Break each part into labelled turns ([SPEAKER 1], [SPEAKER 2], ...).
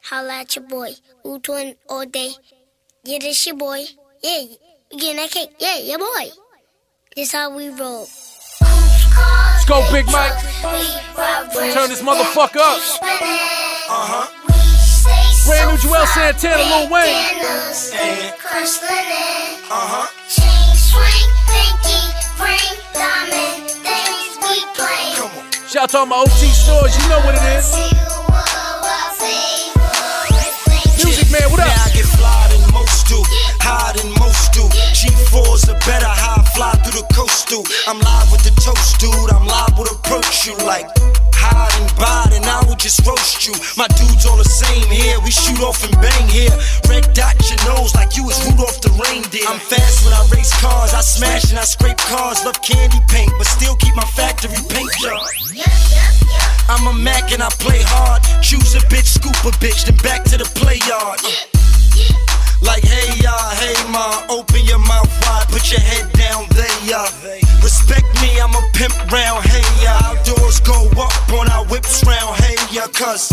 [SPEAKER 1] holla at your boy. U-Twin all day. Yeah, this your boy. Yeah, you getting that cake? Yeah, your boy. This how we roll.
[SPEAKER 2] Let's go, Big Mike. Turn this motherfucker up. Brand new Joel Santana, Lil Wayne.
[SPEAKER 1] Chain swing, pinky ring, diamond things we play.
[SPEAKER 2] Shout out to all my OT stores, you know what it is. Music Man, what up?
[SPEAKER 3] Now I get fly than most do, higher than most do. G4s are better, how I fly through the coast do. I'm live with the toast, dude. I'm live with approach you like hide and bide, and I will just roast you. My dudes all the same here. We shoot off and bang here. Red dot your nose like you was Rudolph the reindeer. I'm fast when I race cars. I smash and I scrape cars. Love candy paint, but still keep my factory paint job. I'm a Mac and I play hard. Choose a bitch, scoop a bitch, then back to the play yard. Like hey hey ma, open your mouth wide, put your head down there. Respect me, I'm a pimp round. Hey outdoors go up on our whips round. Hey cuz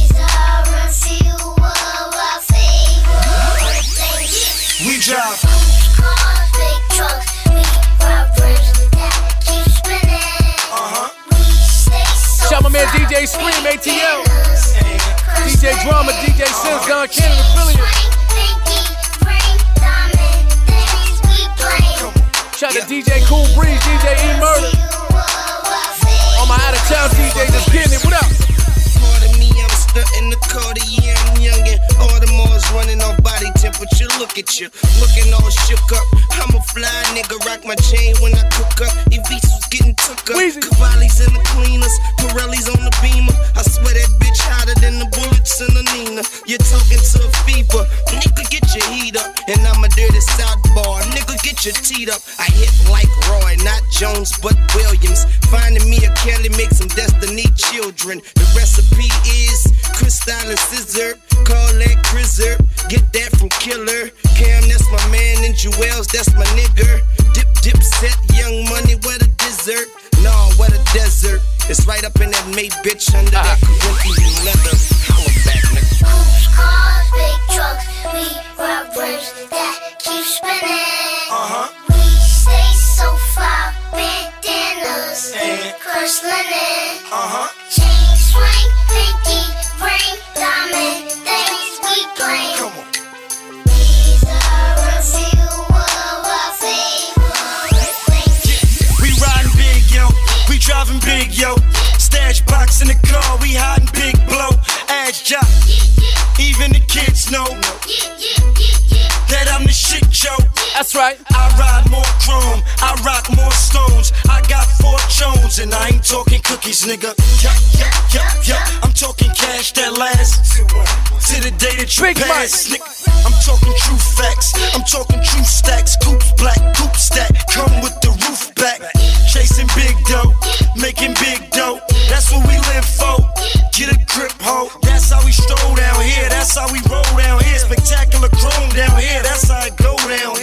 [SPEAKER 3] we drive
[SPEAKER 1] cars, big trucks, we ride bricks that keep spinning.
[SPEAKER 2] Shout my man DJ Scream, ATL, DJ Drama, DJ Sims, Don Cannon affiliate. Shout out to DJ Cool Breeze, DJ E Murder. All my out of town DJs just getting it. What up?
[SPEAKER 4] Pardon me, I'm stunting the Cartier, I'm youngin'. Audemars running off body temperature. Look at you, looking all shook up. I'm a fly nigga, rock my chain when I cook up. Evisos getting took up. Cavalli's in the cleaners, Pirelli's on the Beamer. I swear that bitch hotter than the bullets in the Nina. You're talking to a fever, nigga get your heat up. And I'm a dirty southpaw, nigga get your teeth up. I hit like Roy, not Jones but Williams. Finding me a Kelly, make some Destiny children. The recipe is crystal and scissor. Call that Crizzer, get that from Killer. Cam, that's my man, and Jewels, that's my nigger. Dip set, Young Money, what a dessert. Nah, what a desert. It's right up in that May bitch under that Corinthian leather. Holla back, nigga.
[SPEAKER 1] Cars, big trucks, we ride bricks that keep spinning. We stay so far, bandanas and crush linen. Chain swing, pinky ring, diamond things we play. These are a few of our favorite things.
[SPEAKER 3] we riding big, yo. We driving big, yo. Stash box in the car, we hiding big blow. Ass job, even the kids know that I'm the shit, yo.
[SPEAKER 2] That's right.
[SPEAKER 3] I ride more chrome, I rock more stones. I got 4 Jones, and I ain't talking cookies, nigga. I'm talking cash that lasts to the day that you pass, nigga. I'm talking true facts, I'm talking true stacks. Coops black, coop stack, come with the roof back. Chasing big dough, making big dough. That's what we live for. Get a grip, ho. That's how we stroll down here. That's how we roll down here. Spectacular chrome down here. That's how it go down here.